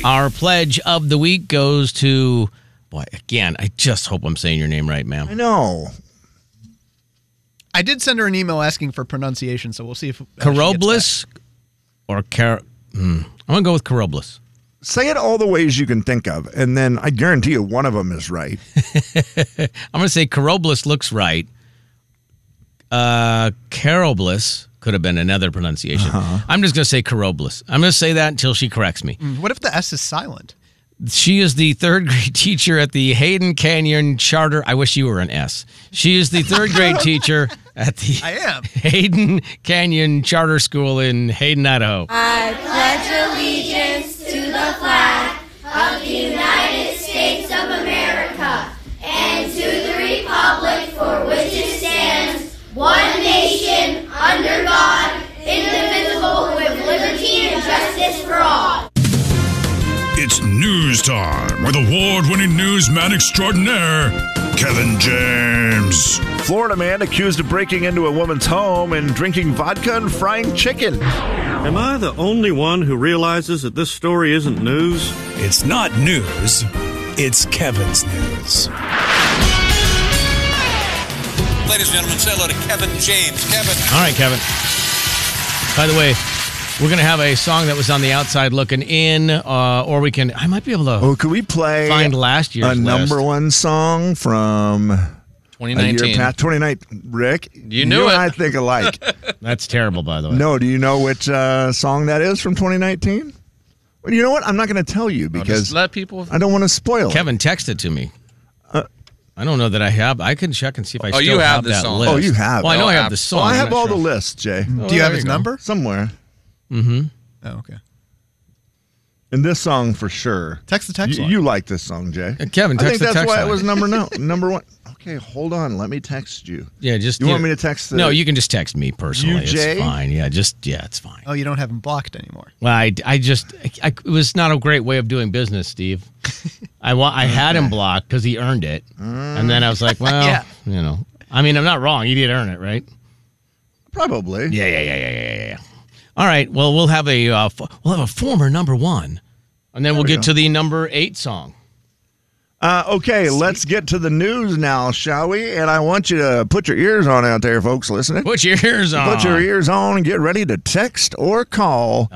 Our pledge of the week goes to, boy, again, I just hope I'm saying your name right, ma'am. I know. I did send her an email asking for pronunciation, so we'll see if Caroblus or I'm going to go with Caroblus. Say it all the ways you can think of, and then I guarantee you one of them is right. I'm going to say Caroblus looks right. Caroblus could have been another pronunciation. I'm just going to say Caroblus. I'm going to say that until she corrects me. What if the S is silent? She is the third grade teacher at the Hayden Canyon Charter. I wish you were an S. She is the third grade teacher at the Hayden Canyon Charter School in Hayden, Idaho. I pledge allegiance to the flag of the United States of America and to the republic for which it stands, one nation, under God, indivisible, with liberty and justice for all. It's news time with award-winning newsman extraordinaire, Kevin James. Florida man accused of breaking into a woman's home and drinking vodka and frying chicken. Am I the only one who realizes that this story isn't news? It's not news. It's Kevin's news. Ladies and gentlemen, say hello to Kevin James. Kevin. All right, Kevin. By the way, we're going to have a song that was on the outside looking in, or we can, I might be able to could we play find last year's a number one song from 2019. 2019. Rick, you knew it. And I think alike. That's terrible, by the way. No, do you know which song that is from 2019? Well, you know what? I'm not going to tell you because just let people. I don't want to spoil Kevin texted to me. I don't know that I have. I can check and see if I still you have the that song. list. Oh, you have. Well, I know I have the song. Well, I have all sure. the lists, Jay. Do you have his number? Somewhere. Mm-hmm. Oh, okay. And this song for sure. Text the text line. You like this song, Jay. Kevin, I text think the that's text why line. it was number one. Okay, hold on. Let me text you. Yeah, just You want me to text the... No, you can just text me personally. You, Jay? It's fine. Yeah, it's fine. Oh, you don't have him blocked anymore. Well, I it was not a great way of doing business, Steve. I had him blocked because he earned it, and then I was like, well, you know, I mean, I'm not wrong. He did earn it, right? Probably. Yeah. All right. Well, we'll have a former number one, and then we'll get to the number 8 song. Okay, let's get to the news now, shall we? And I want you to put your ears on out there, folks listening. Put your ears on. Put your ears on and get ready to text or call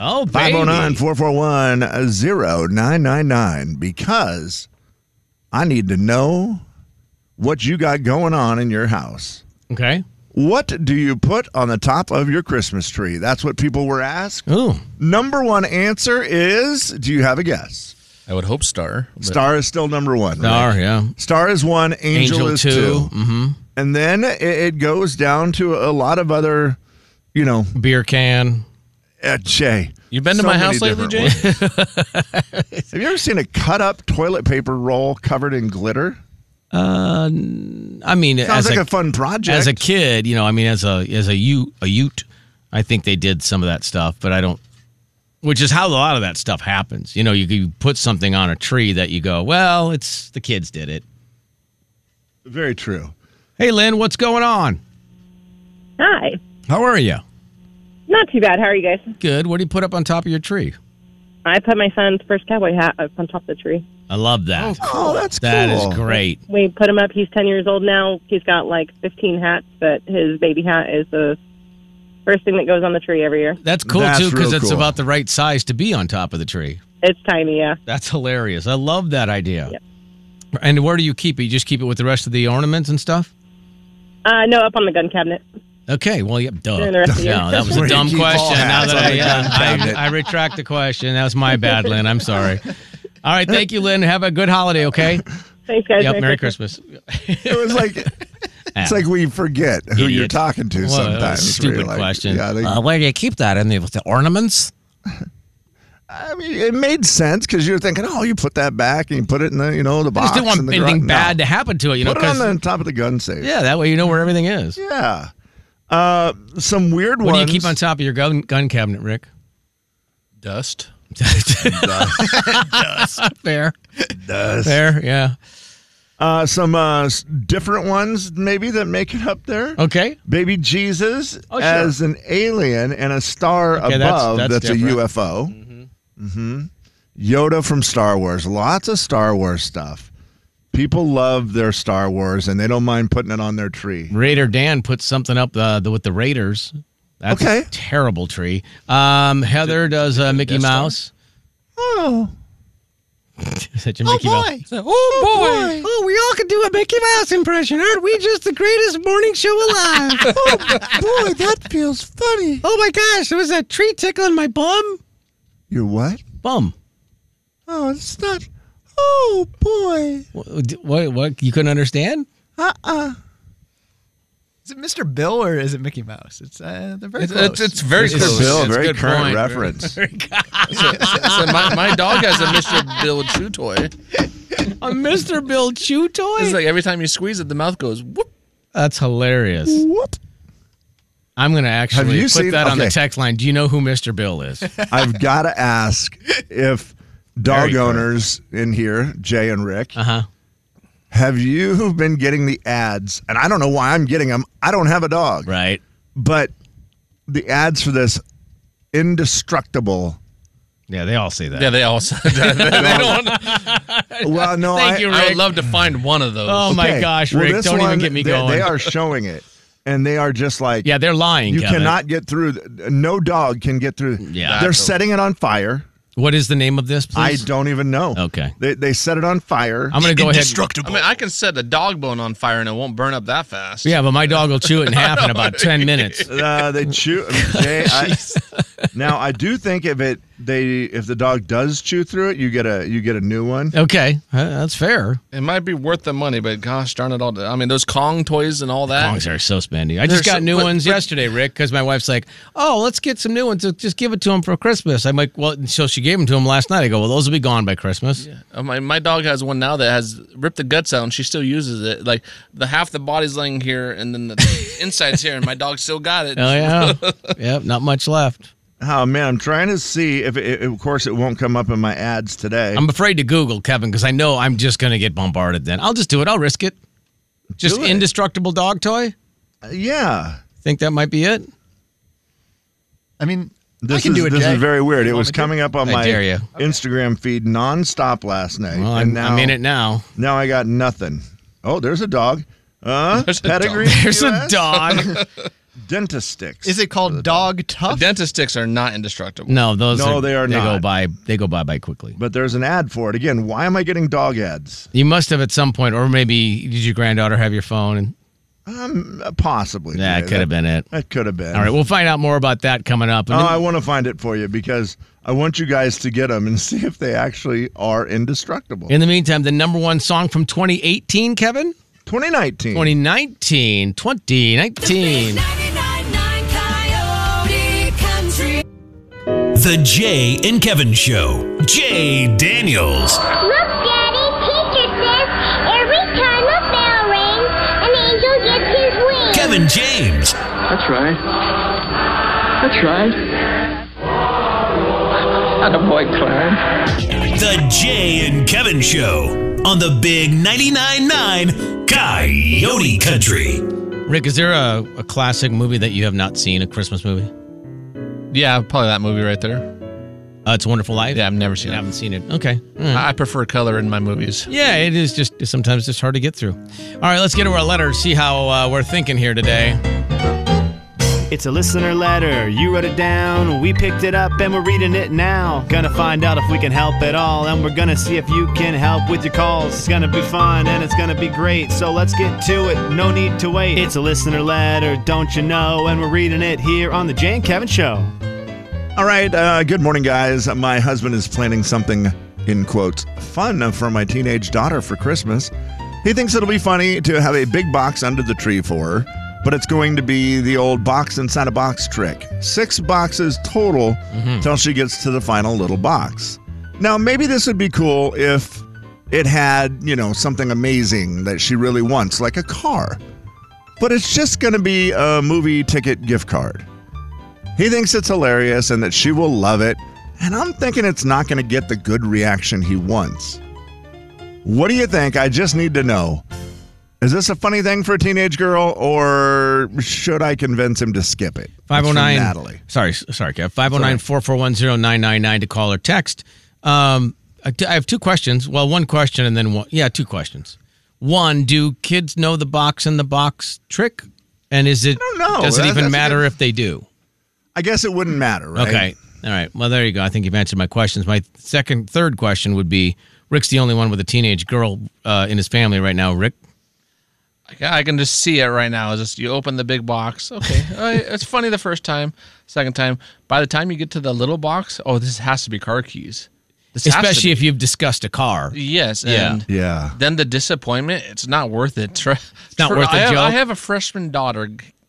509-441-0999 because I need to know what you got going on in your house. Okay. What do you put on the top of your Christmas tree? That's what people were asked. Ooh. Number one answer is, do you have a guess? I would hope Star. Star is still number one. Star, right? yeah. Star is 1, Angel is 2. Mm-hmm. And then it goes down to a lot of other, you know. Beer can. Jay. You been to my house lately, Jay? Have you ever seen a cut-up toilet paper roll covered in glitter? I mean, sounds like a fun project. As a kid, you know, I mean, as a ute, I think they did some of that stuff, but I don't. Which is how a lot of that stuff happens. You know, you put something on a tree that you go, well, it's the kids did it. Very true. Hey, Lynn, what's going on? Hi. How are you? Not too bad. How are you guys? Good. What do you put up on top of your tree? I put my son's first cowboy hat up on top of the tree. I love that. Oh, cool. That's cool. That is great. We put him up. He's 10 years old now. He's got like 15 hats, but his baby hat is the first thing that goes on the tree every year. That's cool, too, because it's about the right size to be on top of the tree. It's tiny, yeah. That's hilarious. I love that idea. Yep. And where do you keep it? You just keep it with the rest of the ornaments and stuff? No, up on the gun cabinet. Okay, well, yep, duh. During the rest of the year. No, that was a dumb question. Now that I retract the question. That was my bad, Lynn. I'm sorry. All right, thank you, Lynn. Have a good holiday, okay? Thanks, guys. Yep, Merry Christmas. It was like... It's like we forget who you're talking to sometimes. Stupid question. Yeah, where do you keep that? In the ornaments? I mean, it made sense because you're thinking, oh, you put that back and you put it in the, the box. I just didn't want anything bad to happen to it. Put it on the top of the gun safe. Yeah, that way you know where everything is. Yeah. Some weird ones. What do you keep on top of your gun cabinet, Rick? Dust. Dust. Fair. Dust. Fair, yeah. Some different ones maybe that make it up there. Okay. Baby Jesus as an alien and a star above that's a UFO. Mm-hmm. Yoda from Star Wars. Lots of Star Wars stuff. People love their Star Wars, and they don't mind putting it on their tree. Raider Dan put something up with the Raiders. That's Okay. a terrible tree. Heather does Mickey Death Star? Mouse. Oh. Is that your Mickey boy. Mouse? Oh, boy. Oh, we all can do a Mickey Mouse impression. Aren't we just the greatest morning show alive? Boy, that feels funny. Oh, my gosh. There was that tree tickling my bum. Your what? Bum. Oh, it's not. Oh, boy. What? You couldn't understand? Is it Mr. Bill or is it Mickey Mouse? They're very close. It's very It's close. Bill, It's a very good current point. reference. So my dog has a Mr. Bill chew toy. A Mr. Bill chew toy? It's like every time you squeeze it, the mouth goes whoop. That's hilarious. What? I'm going to Have actually you put seen- that on the okay. text line. Do you know who Mr. Bill is? I've got to ask if dog owners in here, Jay and Rick, Uh-huh. have you been getting the ads? And I don't know why I'm getting them. I don't have a dog. Right. But the ads for this indestructible. Yeah, they all say that. Yeah, they all said that. They don't. Well, no, Thank you, I Rick. would love to find one of those. Oh, my Okay. gosh, Well, Rick. this Don't even one, get me they- going. They are showing it. And they are just like, Yeah, they're lying, you Kevin. cannot get through. No dog can get through. Yeah. They're setting it on fire. What is the name of this, I please? don't even know. Okay. They set it on fire. I'm going to go ahead. I mean, I can set a dog bone on fire and it won't burn up that fast. Yeah, but my dog will chew it in half in about 10 minutes. They chew. Jay, now I do think if the dog does chew through it, you get a new one. Okay, that's fair. It might be worth the money, but gosh darn it all. I mean, those Kong toys and all that. Kongs are so spendy. I just They're got so- new but- ones but- yesterday, Rick, because my wife's like, oh, let's get some new ones. Just give it to him for Christmas. I'm like, well, so she gave them to him last night. I go, well, those will be gone by Christmas. Yeah. My dog has one now that has ripped the guts out and she still uses it. Like the half the body's laying here and then the inside's here and my dog still got it. Oh, yeah. Yep, not much left. Oh man, I'm trying to see if of course it won't come up in my ads today. I'm afraid to Google, Kevin, because I know I'm just going to get bombarded then. I'll just do it. I'll risk it. Just Do it. indestructible dog toy? Yeah. Think that might be it? I mean, This I can is do it, this Jay. is very weird. It You was want me to? coming up on I my dare you. Instagram feed nonstop last night. Well, and now, I'm in it now. Now I got nothing. Oh, there's a dog. There's a dog. Pedigree. There's a US? dog. Dentist sticks. Is it called Dog Tough? Dentist sticks are not indestructible. No, those No, they are They not. go by quickly. But there's an ad for it. Again, why am I getting dog ads? You must have at some point, or maybe did your granddaughter have your phone? Possibly. That Jay. could have been it. That could have been. All right, we'll find out more about that coming up. Oh, And then- I want to find it for you because I want you guys to get them and see if they actually are indestructible. in the meantime, the number one song from 2018, Kevin? 2019. 2019. The Jay and Kevin Show. Jay Daniels. Look, Daddy, teacher says every time a bell rings, an angel gets his wings. Kevin James. That's right. That's right. Attaboy, Clarence. The Jay and Kevin Show on the Big 99.9 Coyote Country. Rick, is there a classic movie that you have not seen, a Christmas movie? Yeah, probably that movie right there. It's a Wonderful Life? Yeah, I've never seen I it. haven't seen it. Okay. All right. I prefer color in my movies. Yeah, it is just sometimes just hard to get through. All right, let's get to our letter, see how we're thinking here today. It's a listener letter. You wrote it down. We picked it up and we're reading it now. Gonna find out if we can help at all. And we're gonna see if you can help with your calls. It's gonna be fun and it's gonna be great. So let's get to it. No need to wait. It's a listener letter, don't you know? And we're reading it here on the Jay and Kevin Show. All right. Good morning, guys. My husband is planning something, in quotes, fun for my teenage daughter for Christmas. He thinks it'll be funny to have a big box under the tree for her, but it's going to be the old box inside a box trick. 6 boxes total till she gets to the final little box. Now, maybe this would be cool if it had, something amazing that she really wants, like a car. But it's just going to be a movie ticket gift card. He thinks it's hilarious and that she will love it, and I'm thinking it's not going to get the good reaction he wants. What do you think? I just need to know. Is this a funny thing for a teenage girl, or should I convince him to skip it? It's from 509. Natalie. Sorry, Kev. 509-441-0999 to call or text. I have two questions. Well, one question and then one. Yeah, two questions. One, do kids know the box in the box trick? And is it? I don't know. Does it even matter if they do? I guess it wouldn't matter, right? Okay. All right. Well, there you go. I think you've answered my questions. My third question would be, Rick's the only one with a teenage girl in his family right now. Rick? I can just see it right now. It's just you open the big box. Okay. It's funny the first time. Second time. By the time you get to the little box, this has to be car keys. Especially if you've discussed a car. Yes. And then the disappointment, it's not worth it. It's not worth the joke. I have a freshman daughter.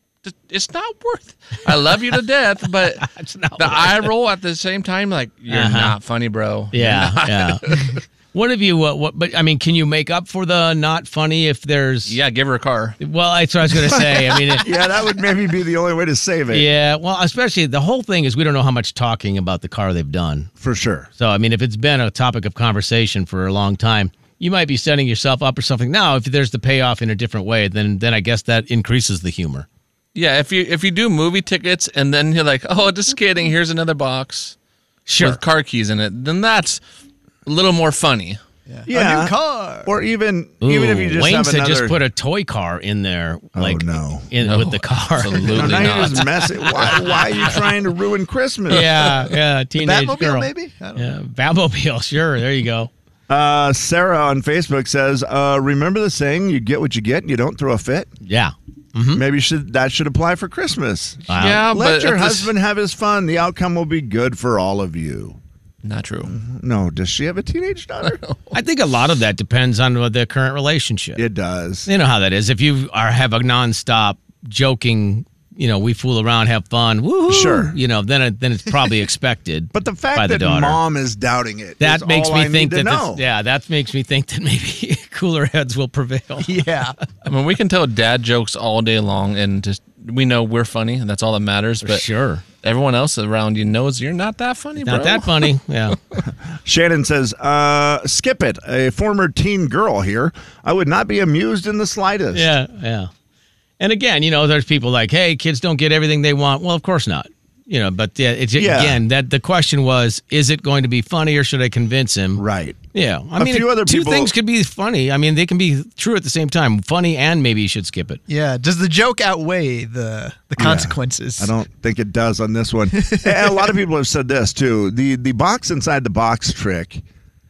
It's not worth it. I love you to death, but the eye roll at the same time, like, you're not funny, bro. Yeah. What have you, but I mean, can you make up for the not funny if there's. Yeah, give her a car. Well, that's what I was going to say. I mean, yeah, that would maybe be the only way to save it. Yeah, well, especially the whole thing is we don't know how much talking about the car they've done. For sure. So, I mean, if it's been a topic of conversation for a long time, you might be setting yourself up or something. Now, if there's the payoff in a different way, then I guess that increases the humor. Yeah, if you do movie tickets and then you're like, oh, just kidding, here's another box with car keys in it, then that's a little more funny. Yeah. A new car. Or even if you just Wayne have said another... just put a toy car in there. Like, with the car. Absolutely now not. you're just messing. Why are you trying to ruin Christmas? Yeah, teenage Batmobile, girl. maybe? I don't know. Batmobile, sure. There you go. Sarah on Facebook says, remember the saying, you get what you get and you don't throw a fit? Yeah. Maybe that should apply for Christmas. Wow. Yeah, Let your husband have his fun. The outcome will be good for all of you. Not true. No, does she have a teenage daughter? I think a lot of that depends on the current relationship. It does. You know how that is. If you have a nonstop joking, we fool around, have fun, woohoo, sure. Then it's probably expected. But the fact by the that daughter. mom is doubting it, that is makes all me I think need to know. that makes me think that maybe cooler heads will prevail. Yeah. I mean, we can tell dad jokes all day long, and just we know we're funny, and that's all that matters. But sure. Everyone else around you knows you're not that funny, bro. Not that funny, yeah. Shannon says, skip it. A former teen girl here. I would not be amused in the slightest. Yeah. And again, there's people like, hey, kids don't get everything they want. Well, of course not. But again, that the question was, is it going to be funny or should I convince him? Right. Yeah. A few other two people- things could be funny. I mean, they can be true at the same time. Funny and maybe you should skip it. Yeah. Does the joke outweigh the consequences? I don't think it does on this one. And a lot of people have said this too. The box inside the box trick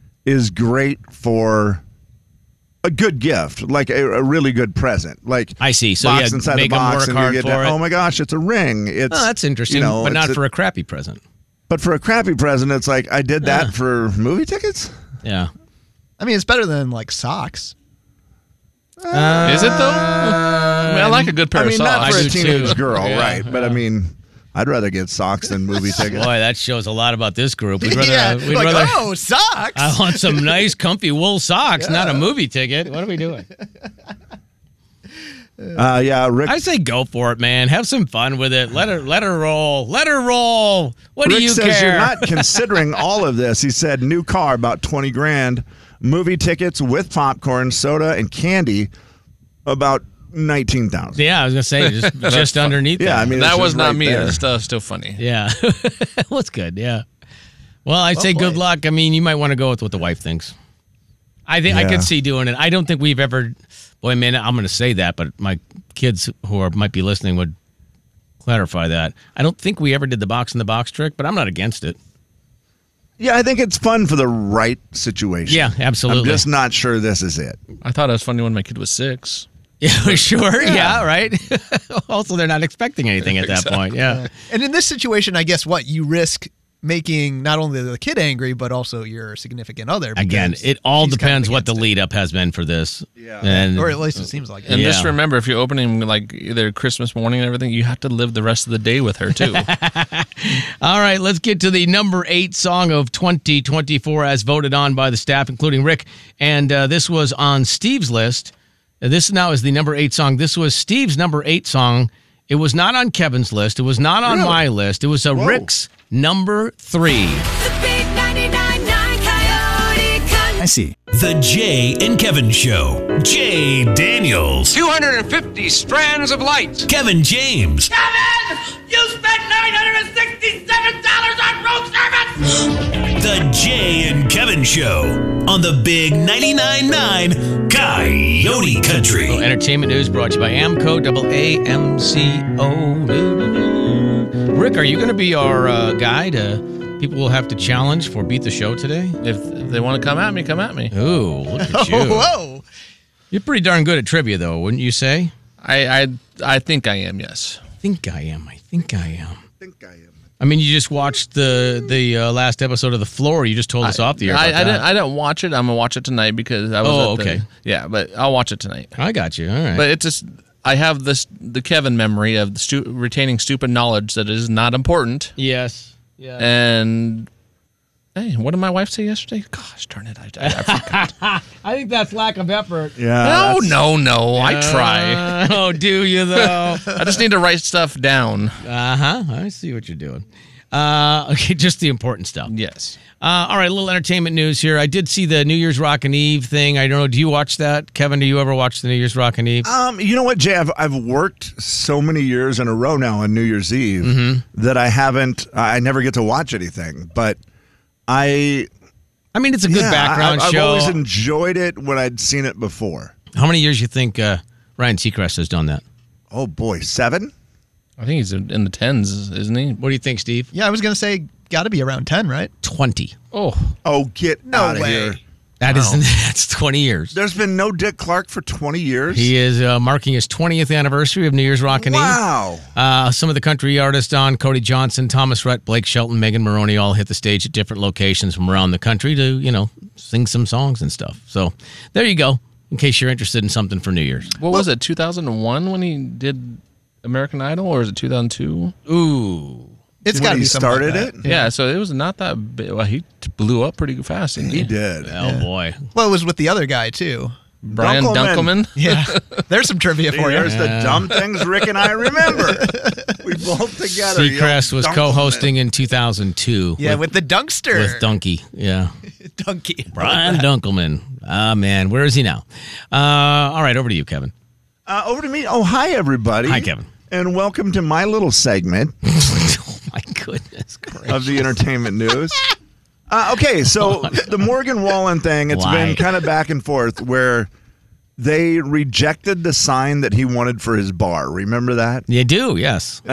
is great for a good gift, like a really good present. Like I see. So box inside make the box them work and hard you for get it. oh my gosh, it's a ring. It's that's interesting, but not for a crappy present. But for a crappy present, it's like I did that for movie tickets. Yeah. I mean, it's better than like socks. Is it though? I mean, I like a good pair of socks. Not for I a do teenage too. girl, Yeah. right? But I mean, I'd rather get socks than movie tickets. Boy, that shows a lot about this group. We'd rather, Yeah, we'd like, rather oh, socks. I want some nice, comfy wool socks, not a movie ticket. What are we doing? Rick. I say go for it, man. Have some fun with it. Let her roll. Let her roll. What Rick do you says care? you're not considering all of this. He said new car about $20,000, movie tickets with popcorn, soda, and candy about $19,000. Yeah, I was gonna say just underneath. Yeah, that. I mean that it's was just not right me. there. It's still funny. Yeah, well, it's good. Yeah. Well, I'd say good luck. I mean, you might want to go with what the wife thinks. I think I could see doing it. I don't think we've ever. Boy, man, I'm going to say that, but my kids who might be listening would clarify that. I don't think we ever did the box in the box trick, but I'm not against it. Yeah, I think it's fun for the right situation. Yeah, absolutely. I'm just not sure this is it. I thought it was funny when my kid was 6. Yeah, sure. Yeah, right. Also, they're not expecting anything at that point. Yeah. And in this situation, I guess you risk making not only the kid angry, but also your significant other. Again, it all depends what the lead up has been for this. Yeah. Or at least it seems like it. And just remember, if you're opening like either Christmas morning and everything, you have to live the rest of the day with her too. All right, let's get to the number 8 song of 2024 as voted on by the staff, including Rick. And this was on Steve's list. This now is the number 8 song. This was Steve's number 8 song. It was not on Kevin's list. It was not on my list. It was Rick's number 3. The big 99.9 Coyote Country. I see. The Jay and Kevin Show. Jay Daniels. 250 strands of light. Kevin James. Kevin, you spent $967 on road service. The Jay and Kevin Show on the Big 99.9 Coyote Country. Well, entertainment news brought to you by Amco, AAMCO. Rick, are you going to be our guide? People will have to challenge for Beat the Show today? If they want to come at me, come at me. Ooh, look at you. Whoa. You're pretty darn good at trivia, though, wouldn't you say? I think I am, yes. I think I am. I mean, you just watched the last episode of The Floor. You just told us off the air about that. I didn't watch it. I'm going to watch it tonight because I was okay. Yeah, but I'll watch it tonight. I got you. All right. But it's just, I have the Kevin memory of retaining stupid knowledge that is not important. Yes. Yeah. And, hey, what did my wife say yesterday? Gosh, darn it. I forgot. I think that's lack of effort. Yeah. No. I try. Oh, do you, though? I just need to write stuff down. Uh-huh. I see what you're doing. Okay, just the important stuff. Yes. All right, a little entertainment news here. I did see the New Year's Rockin' Eve thing. I don't know. Do you watch that? Kevin, do you ever watch the New Year's Rockin' Eve? You know what, Jay? I've worked so many years in a row now on New Year's Eve that I never get to watch anything. But I mean, it's a good background I've show. always enjoyed it when I'd seen it before. How many years you think Ryan Seacrest has done that? Oh, boy, 7? I think he's in the 10s, isn't he? What do you think, Steve? Yeah, I was going to say, got to be around 10, right? 20. Oh, get out of here. That's 20 years. There's been no Dick Clark for 20 years? He is marking his 20th anniversary of New Year's Rockin' Eve. Wow. Some of the country artists on, Cody Johnson, Thomas Rhett, Blake Shelton, Megan Maroney, all hit the stage at different locations from around the country to, sing some songs and stuff. So there you go, in case you're interested in something for New Year's. What was it, 2001 when he did American Idol, or is it 2002? Ooh. It's got to be started like it? Yeah, so it was not that big. Well, he blew up pretty fast. He did. Oh, boy. Well, it was with the other guy, too. Brian Dunkelman. Yeah. There's some trivia for you. There's the dumb things Rick and I remember. We both together. Seacrest was co-hosting in 2002. Yeah, with the Dunkster. With Donkey, yeah. Donkey. Brian Dunkelman. Ah, man, where is he now? All right, over to you, Kevin. Over to me. Oh, hi, everybody. Hi, Kevin. And welcome to my little segment. Oh, my goodness gracious. Of the entertainment news. Okay, so the Morgan Wallen thing, it's been kind of back and forth where they rejected the sign that he wanted for his bar. Remember that? You do, yes.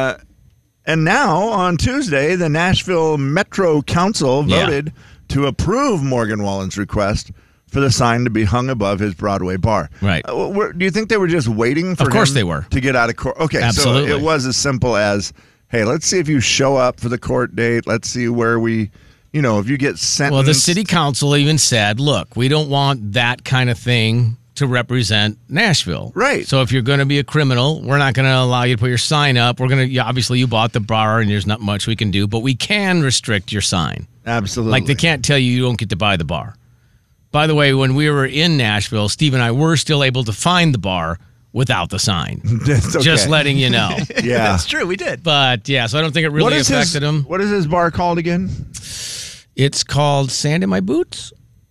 And now, on Tuesday, the Nashville Metro Council voted to approve Morgan Wallen's request for the sign to be hung above his Broadway bar. Right. Do you think they were just waiting for Of course him they were. to get out of court? Okay, Absolutely. So it was as simple as, hey, let's see if you show up for the court date. Let's see where we, if you get sentenced. Well, the city council even said, look, we don't want that kind of thing to represent Nashville. Right. So if you're going to be a criminal, we're not going to allow you to put your sign up. We're going to, obviously you bought the bar and there's not much we can do, but we can restrict your sign. Absolutely. Like they can't tell you don't get to buy the bar. By the way, when we were in Nashville, Steve and I were still able to find the bar without the sign. That's okay. Just letting you know. Yeah. That's true. We did. But yeah, so I don't think it really affected him. What is his bar called again? It's called Sand in My Boots.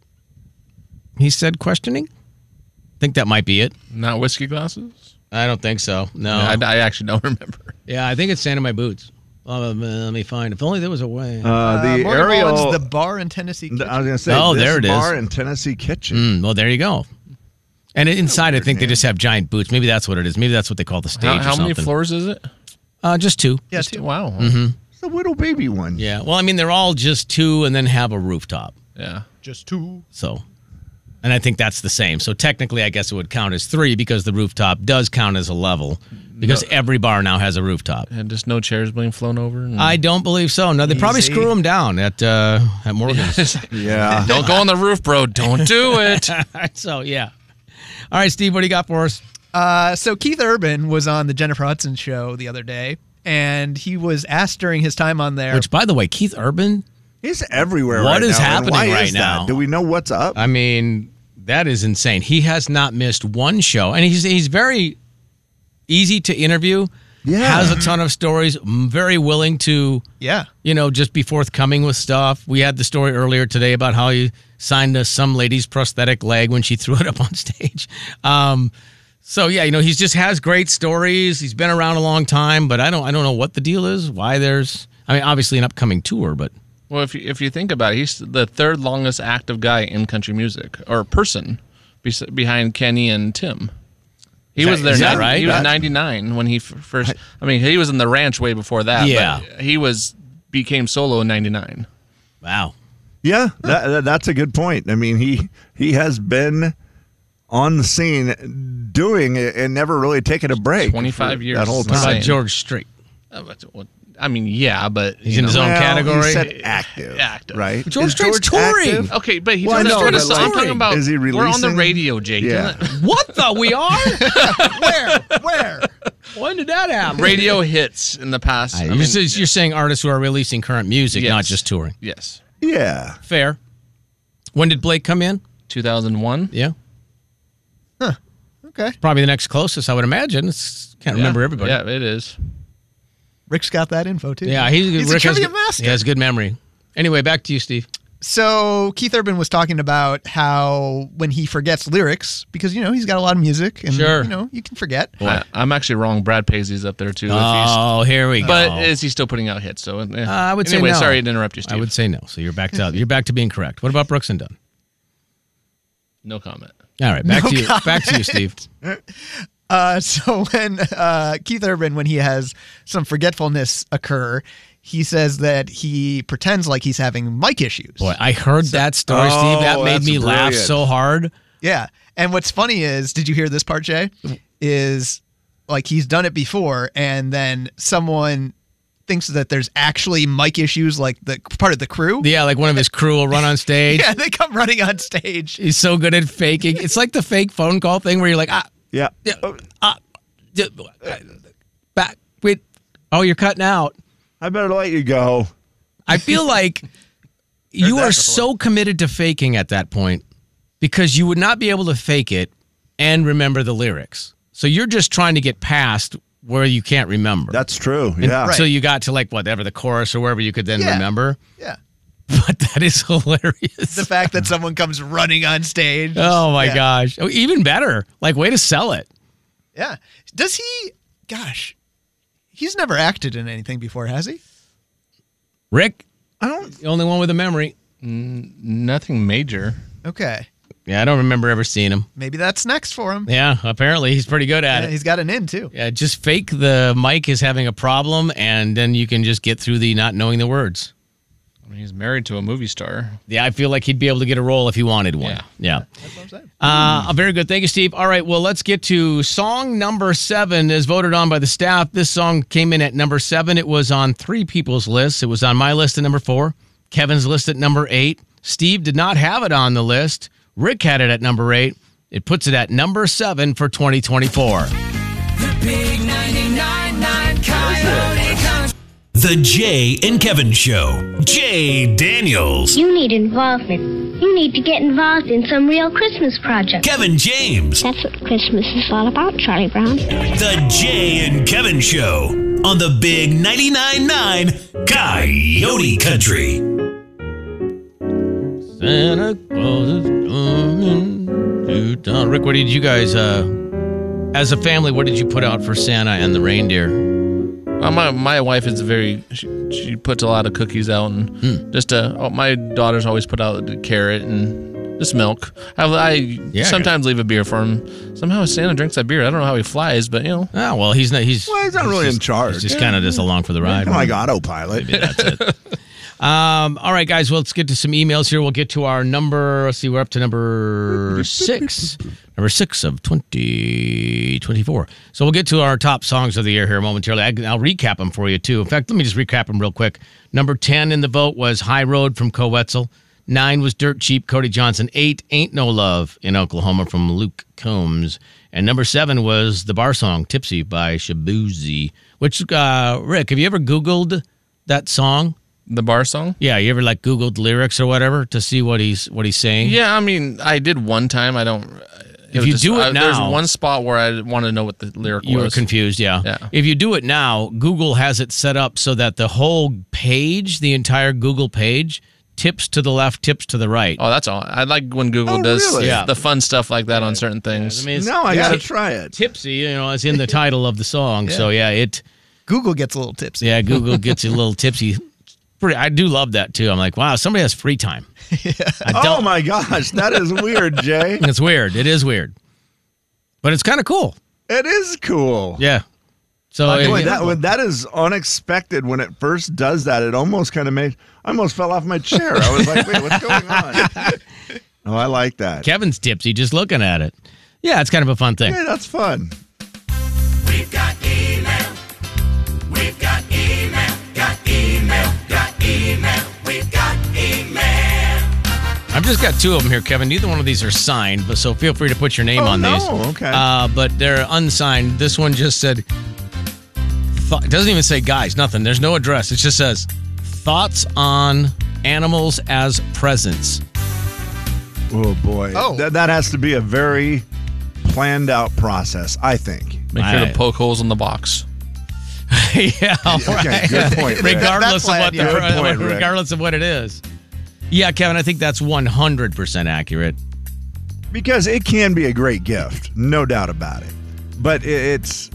He said, questioning. I think that might be it. Not whiskey glasses? I don't think so. No. I actually don't remember. Yeah, I think it's Sand in My Boots. Let me find. If only there was a way. The Morgan Ariel, Wallen's the bar in Tennessee Kitchen. I was going to say, there it is. Bar in Tennessee Kitchen. Well, there you go. And inside, I think they just have giant boots. Maybe that's what it is. Maybe that's what they call the stage or How something. many floors is it? Just 2. Yeah, 2. Wow. Mm-hmm. It's a little baby one. Yeah. Well, I mean, they're all just 2 and then have a rooftop. Yeah. Just 2. So, and I think that's the same. So technically, I guess it would count as 3 because the rooftop does count as a level because every bar now has a rooftop. And just no chairs being flown over? I don't believe so. No, they probably screw them down at Morgan's. Yeah. Don't go on the roof, bro. Don't do it. So, yeah. All right, Steve, what do you got for us? So Keith Urban was on the Jennifer Hudson show the other day, and he was asked during his time on there. Which, by the way, Keith Urban? He's everywhere What right is now. happening Why right is that? now? Do we know what's up? I mean, that is insane. He has not missed one show, and he's very easy to interview. Yeah. Has a ton of stories, very willing to, just be forthcoming with stuff. We had the story earlier today about how he signed some lady's prosthetic leg when she threw it up on stage. So yeah, he just has great stories. He's been around a long time, but I don't know what the deal is. Why there's, obviously an upcoming tour, but Well, if you think about it, he's the third longest active guy in country music, or person, behind Kenny and Tim. He was there. Right? He was 99 when he first. I mean, he was in the Ranch way before that. Yeah. But he became solo in 99. Wow. Yeah, that's a good point. I mean, he has been on the scene doing it and never really taken a break. 25 years. That whole What time. about George Strait? I mean, yeah, but He's in his own category. He said active, right? George Is Strait's touring. active? Okay, but he's Well, I on know, the but, like, I'm talking about. is he We're on the releasing? radio, Jake. Yeah. What the? We are? Where? When did that happen? Radio hits in the past. I mean, You're saying artists who are releasing current music, Yes. not just touring. yes. Yeah. Fair. When did Blake come in? 2001. Yeah. Okay. Probably the next closest, I would imagine. Can't remember everybody. Yeah, it is. Rick's got that info too. Yeah, he's Rick a has, trivia master. He has good memory. Anyway, back to you, Steve. So Keith Urban was talking about how when he forgets lyrics, because he's got a lot of music, and Sure. you can forget. I'm actually wrong. Brad Paisley's up there too. Oh, here we go. But is he still putting out hits? So I would say anyway, no. sorry to interrupt you, Steve. I would say no. So you're back to being correct. What about Brooks and Dunn? No comment. All right, back to you. Back to you, Steve. So when Keith Urban, when he has some forgetfulness occur, he says that he pretends like he's having mic issues. Boy, I heard that story, Steve. That made me laugh so hard. Yeah. And what's funny is, did you hear this part, Jay? Is like he's done it before, and then someone thinks that there's actually mic issues, like the part of the crew. Yeah, like one of his crew will run on stage. Yeah, they come running on stage. He's so good at faking. It's like the fake phone call thing where you're like, Yeah. back, wait. Oh, you're cutting out. I better let you go. I feel like you are so committed to faking at that point because you would not be able to fake it and remember the lyrics. So you're just trying to get past where you can't remember. That's true. Yeah. So you got to like whatever the chorus or wherever you could then remember. Yeah. But that is hilarious. The fact that someone comes running on stage. Oh my gosh. Oh, even better. Like way to sell it. Yeah. Does he? Gosh, he's never acted in anything before, has he? Rick? I don't. The only one with a memory. Nothing major. Okay. Yeah, I don't remember ever seeing him. Maybe that's next for him. Yeah, apparently he's pretty good at it. He's got an in too. Yeah, just fake the mic is having a problem, and then you can just get through the not knowing the words. I mean, he's married to a movie star. Yeah, I feel like he'd be able to get a role if he wanted one. Yeah. That's what I'm saying. Very good. Thank you, Steve. All right, well, let's get to song number 7 as voted on by the staff. This song came in at number 7. It was on 3 people's lists. It was on my list at number 4, Kevin's list at number 8. Steve did not have it on the list. Rick had it at number 8. It puts it at number 7 for 2024. The big 99.9 Coyote Country. The Jay and Kevin Show. Jay Daniels. You need involvement. You need to get involved in some real Christmas project. Kevin James. That's what Christmas is all about, Charlie Brown. The Jay and Kevin Show on the Big 99.9 Coyote Country. Santa Claus is coming to town. Rick, what did you guys, as a family, what did you put out for Santa and the reindeer? My wife is she puts a lot of cookies out, and my daughters always put out the carrot and just milk. I sometimes leave a beer for him. Somehow Santa drinks that beer. I don't know how he flies, but Oh, well, he's not really in charge. He's just kind of just along for the ride. Like autopilot. Maybe that's it. All right, guys, well, let's get to some emails here. We'll get to our number. Let's see, we're up to number 6. Number 6 of 2024. So we'll get to our top songs of the year here momentarily. I'll recap them for you, too. In fact, let me just recap them real quick. Number 10 in the vote was High Road from Koe Wetzel. 9 was Dirt Cheap, Cody Johnson. 8, Ain't No Love in Oklahoma from Luke Combs. And number 7 was the bar song, Tipsy by Shabuzi. Which, Rick, have you ever Googled that song? The bar song? Yeah, you ever like Googled lyrics or whatever to see what he's saying? Yeah, I mean, I did one time. I don't. If you do it now, there's one spot where I wanted to know what the lyric was. You were confused, yeah. If you do it now, Google has it set up so that the whole page, the entire Google page, tips to the left, tips to the right. Oh, that's all. I like when Google does the fun stuff like that on certain things. I mean, I gotta try it. Tipsy, is in the title of the song. So yeah, Google gets a little tipsy. Yeah, Google gets a little tipsy. pretty. I do love that too. I'm like, wow, somebody has free time. Oh my gosh, that is weird, Jay. It's weird. It is weird, but it's kind of cool. It is cool. Yeah. So Boy, that is unexpected. When it first does that, it almost kind of made. I almost fell off my chair. I was like, wait, what's going on? Oh, I like that. Kevin's tipsy just looking at it. Yeah, it's kind of a fun thing. Hey, that's fun. We've got email. We've got email. Got email. Got email. We've got email. I've just got two of them here, Kevin. Neither one of these are signed, but so feel free to put your name on these. Oh, okay. But they're unsigned. This one just said, it doesn't even say guys, nothing. There's no address. It just says, thoughts on animals as presents. Oh, boy. That has to be a very planned out process, I think. Make sure to poke holes in the box. Yeah, Okay, right. good point, Rick. regardless of what Good point, Rick. regardless of what it is. Yeah, Kevin, I think that's 100% accurate. Because it can be a great gift, no doubt about it. But it's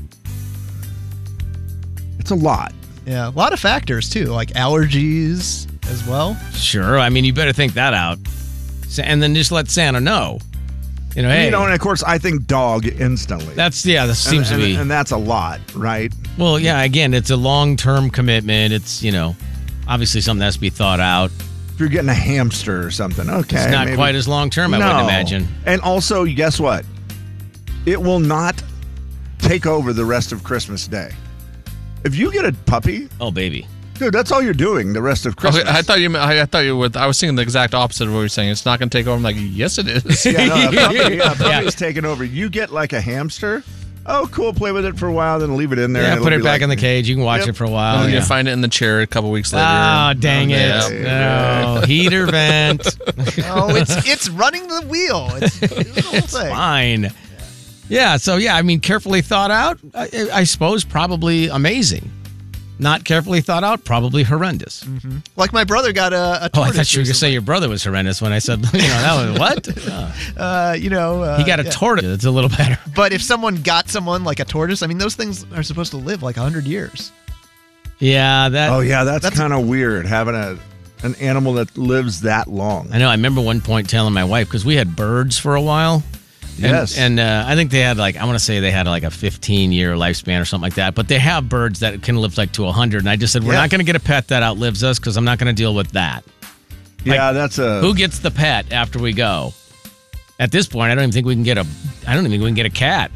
a lot. Yeah, a lot of factors too, like allergies as well. Sure, I mean, you better think that out. And then just let Santa know. You know, hey. And of course, I think dog instantly. That seems to be. And that's a lot, right? Well, yeah, again, it's a long-term commitment. It's, obviously something that has to be thought out. If you're getting a hamster or something, okay. It's not quite as long-term, I wouldn't imagine. And also, guess what? It will not take over the rest of Christmas Day. If you get a puppy... Oh, baby. Dude, that's all you're doing the rest of Christmas. Okay, I was thinking the exact opposite of what you're saying. It's not going to take over. I'm like, yes, it is. A puppy is taking over. You get like a hamster. Oh, cool. Play with it for a while, then leave it in there. Yeah, and put it back in the cage. You can watch it for a while. You find it in the chair a couple weeks later. Oh, dang it. No. Heater vent. Oh, it's running the wheel. It's the whole thing. Fine. Yeah, so I mean, carefully thought out, I suppose probably amazing. Not carefully thought out, probably horrendous. Mm-hmm. Like my brother got a tortoise. Oh, I thought you were going to say your brother was horrendous when I said, that was what? He got a tortoise. It's a little better. But if someone got someone like a tortoise, I mean, those things are supposed to live like 100 years. Yeah, that's kind of weird, having an animal that lives that long. I know. I remember one point telling my wife, because we had birds for a while. Yes. And I think they had a 15-year lifespan or something like that. But they have birds that can live like to 100. And I just said, we're not going to get a pet that outlives us because I'm not going to deal with that. Yeah, Who gets the pet after we go? At this point, I don't even think we can get a cat.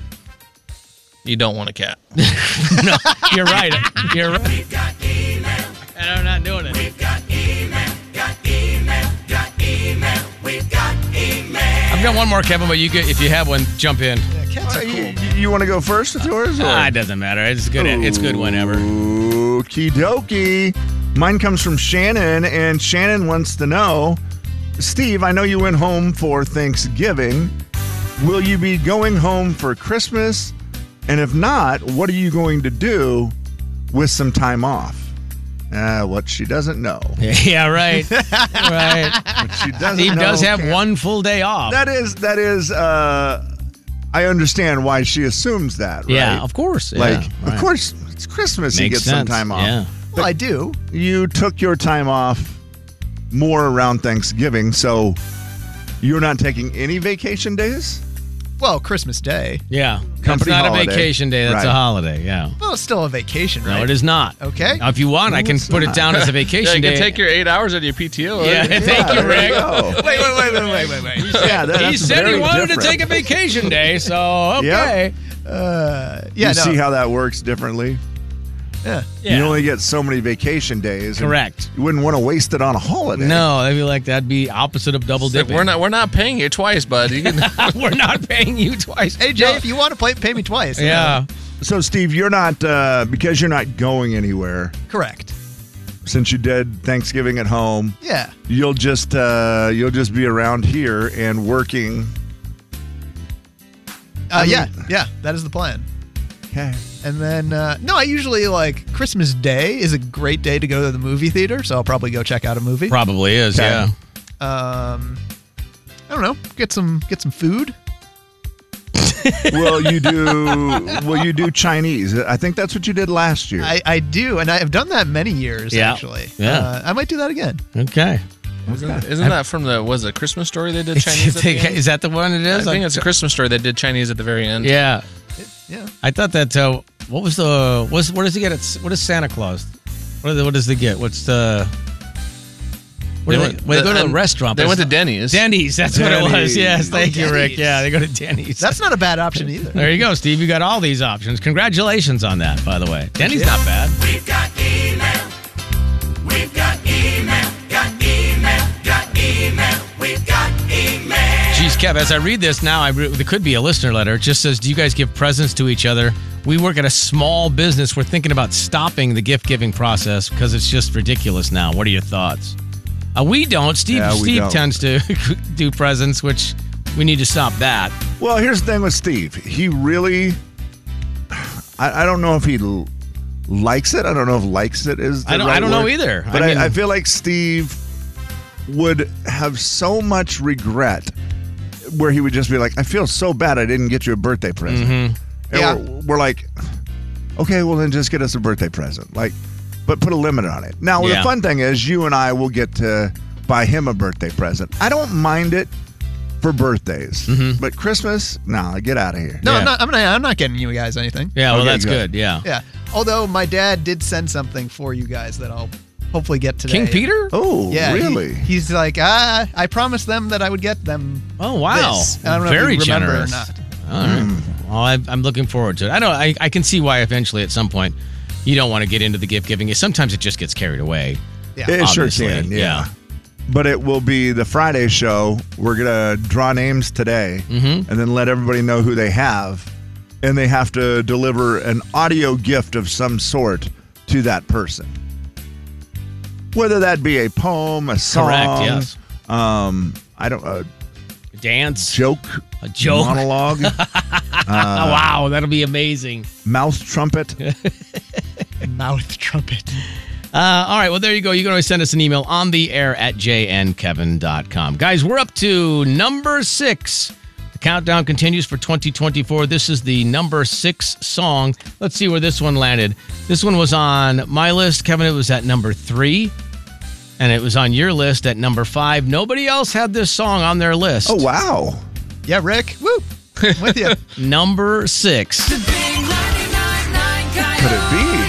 You don't want a cat. No, you're right. You're right. We've got email. And I'm not doing it. We've got email. Got email. Got email. We've got email. I've got one more, Kevin, but if you have one, jump in. Yeah, cats are cool. You want to go first with yours? It doesn't matter. It's good. It's good whenever. Okie dokie. Mine comes from Shannon, and Shannon wants to know, Steve, I know you went home for Thanksgiving. Will you be going home for Christmas? And if not, what are you going to do with some time off? What she doesn't know. Yeah, right. Right. What she doesn't Steve know. does have one full day off. That is. I understand why she assumes that. Right? Yeah, of course. Of course, it's Christmas. You get some time off. Yeah. Well, I do. You took your time off more around Thanksgiving, so you're not taking any vacation days? Well, Christmas Day. Yeah. Company that's not holiday. a vacation day. That's Right. a holiday. Yeah. Well, it's still a vacation, right? No, it is not. Okay. Now, if you want, I can put it down as a vacation You day. can take your 8 hours out of your PTO. Yeah, thank you, Rick. Wait. He said he wanted to take a vacation day, so okay. You see how that works differently? Yeah. You only get so many vacation days. and Correct. You wouldn't want to waste it on a holiday. No, that'd be opposite of double dipping. We're not paying you twice, bud. You can, We're not paying you twice. Hey, Jay, if you want to pay me twice. Yeah. So, Steve, you're not, because you're not going anywhere. Correct. Since you did Thanksgiving at home. Yeah. You'll just be around here and working. Yeah, that is the plan. Okay. And then, I usually Christmas Day is a great day to go to the movie theater, so I'll probably go check out a movie. Probably is, Okay. yeah. I don't know, get some food. Will you do Chinese? I think that's what you did last year. I do, and I've done that many years, Yeah. actually. Yeah. I might do that again. Okay. Isn't that from the Christmas Story they did Chinese at the end? Is that the one it is? I think it's a Christmas Story they did Chinese at the very end. Yeah. Yeah. I thought that. What does he get? What is Santa Claus? What does they get? What's the? When they go to a restaurant. They went to Denny's. Denny's, that's what it was. Yes, thank you, Rick. Yeah, they go to Denny's. That's not a bad option either. There you go, Steve. You got all these options. Congratulations on that, by the way. Denny's not bad. We've got email. We've got email. Got email. Got email. We've got email. Geez, Kev, as I read this now, there could be a listener letter. It just says, do you guys give presents to each other? We work at a small business. We're thinking about stopping the gift-giving process because it's just ridiculous now. What are your thoughts? We don't. Steve don't. tends to do presents, which we need to stop that. Well, here's the thing with Steve. He really, I don't know if he likes it. I don't know if likes it is the I don't right know word. either. But I mean- I feel like Steve would have so much regret where he would just be like, I feel so bad I didn't get you a birthday present. Mm-hmm. And Yeah. we're like, okay, well then just get us a birthday present. Like, but put a limit on it. Now, the Yeah. fun thing is you and I will get to buy him a birthday present. I don't mind it for birthdays, but Christmas, no, get out of here. No, Yeah. I'm not getting you guys anything. Yeah, well, Okay, that's good. good. Yeah. Yeah. Although my dad did send something for you guys that I'll hopefully get today. King Peter? Oh, Yeah, really? He's like, I promised them that I would get them. Oh, wow. This. I don't know Very if you remember generous. or not. All right. Well, I'm looking forward to it. I can see why eventually at some point you don't want to get into the gift giving. Sometimes it just gets carried away. Yeah. It sure obviously. can, yeah. But it will be the Friday show. We're going to draw names today and then let everybody know who they have. And they have to deliver an audio gift of some sort to that person. Whether that be a poem, a song, Correct, yes. I don't A dance. joke, A joke. monologue, Wow, that'll be amazing. mouth trumpet. Mouth trumpet. All right, well, there you go. You can always send us an email on the air at jnkevin.com. Guys, we're up to number 6. The countdown continues for 2024. This is the number 6 song. Let's see where this one landed. This one was on my list. Kevin, it was at number 3. And it was on your list at number 5. Nobody else had this song on their list. Oh, wow. Yeah, Rick. Woo. I'm with you. Number 6. Could it be?